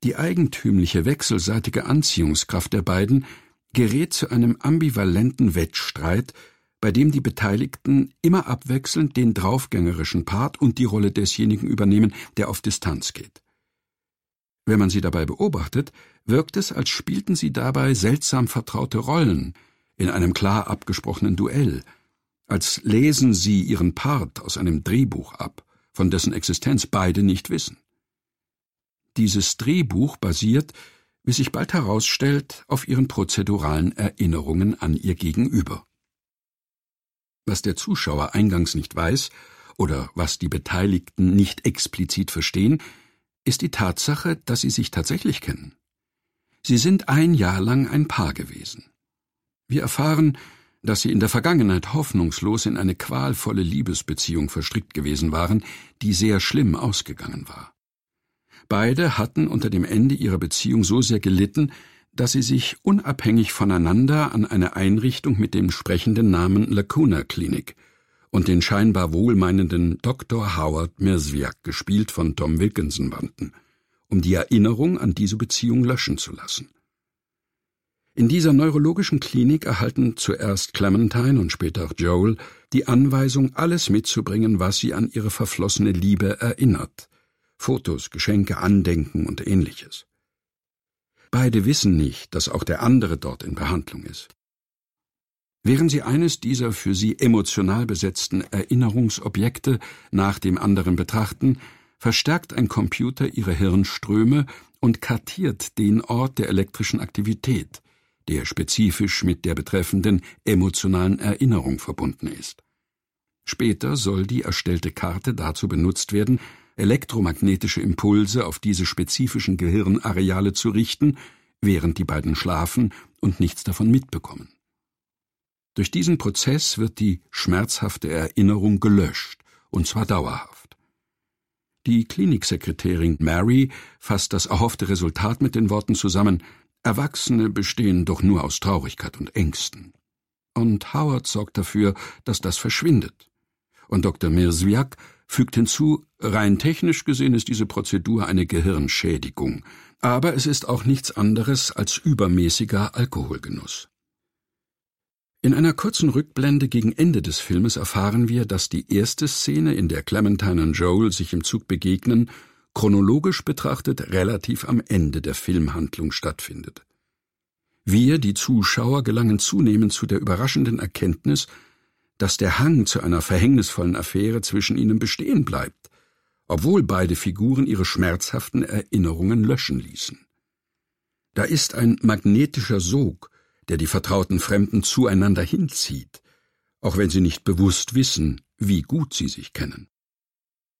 Die eigentümliche wechselseitige Anziehungskraft der beiden gerät zu einem ambivalenten Wettstreit, bei dem die Beteiligten immer abwechselnd den draufgängerischen Part und die Rolle desjenigen übernehmen, der auf Distanz geht. Wenn man sie dabei beobachtet, wirkt es, als spielten sie dabei seltsam vertraute Rollen in einem klar abgesprochenen Duell, als lesen sie ihren Part aus einem Drehbuch ab, von dessen Existenz beide nicht wissen. Dieses Drehbuch basiert, wie sich bald herausstellt, auf ihren prozeduralen Erinnerungen an ihr Gegenüber. Was der Zuschauer eingangs nicht weiß oder was die Beteiligten nicht explizit verstehen, ist die Tatsache, dass sie sich tatsächlich kennen. Sie sind ein Jahr lang ein Paar gewesen. Wir erfahren, dass sie in der Vergangenheit hoffnungslos in eine qualvolle Liebesbeziehung verstrickt gewesen waren, die sehr schlimm ausgegangen war. Beide hatten unter dem Ende ihrer Beziehung so sehr gelitten, dass sie sich unabhängig voneinander an eine Einrichtung mit dem sprechenden Namen Lacuna Clinic und den scheinbar wohlmeinenden Dr. Howard Mierzwiak, gespielt von Tom Wilkinson, wandten, um die Erinnerung an diese Beziehung löschen zu lassen. In dieser neurologischen Klinik erhalten zuerst Clementine und später auch Joel die Anweisung, alles mitzubringen, was sie an ihre verflossene Liebe erinnert: Fotos, Geschenke, Andenken und Ähnliches. Beide wissen nicht, dass auch der andere dort in Behandlung ist. Während sie eines dieser für sie emotional besetzten Erinnerungsobjekte nach dem anderen betrachten, verstärkt ein Computer ihre Hirnströme und kartiert den Ort der elektrischen Aktivität, der spezifisch mit der betreffenden emotionalen Erinnerung verbunden ist. Später soll die erstellte Karte dazu benutzt werden, elektromagnetische Impulse auf diese spezifischen Gehirnareale zu richten, während die beiden schlafen und nichts davon mitbekommen. Durch diesen Prozess wird die schmerzhafte Erinnerung gelöscht, und zwar dauerhaft. Die Kliniksekretärin Mary fasst das erhoffte Resultat mit den Worten zusammen: Erwachsene bestehen doch nur aus Traurigkeit und Ängsten. Und Howard sorgt dafür, dass das verschwindet. Und Dr. Mierzwiak fügt hinzu, rein technisch gesehen ist diese Prozedur eine Gehirnschädigung, aber es ist auch nichts anderes als übermäßiger Alkoholgenuss. In einer kurzen Rückblende gegen Ende des Filmes erfahren wir, dass die erste Szene, in der Clementine und Joel sich im Zug begegnen, chronologisch betrachtet relativ am Ende der Filmhandlung stattfindet. Wir, die Zuschauer, gelangen zunehmend zu der überraschenden Erkenntnis, dass der Hang zu einer verhängnisvollen Affäre zwischen ihnen bestehen bleibt, obwohl beide Figuren ihre schmerzhaften Erinnerungen löschen ließen. Da ist ein magnetischer Sog, der die vertrauten Fremden zueinander hinzieht, auch wenn sie nicht bewusst wissen, wie gut sie sich kennen.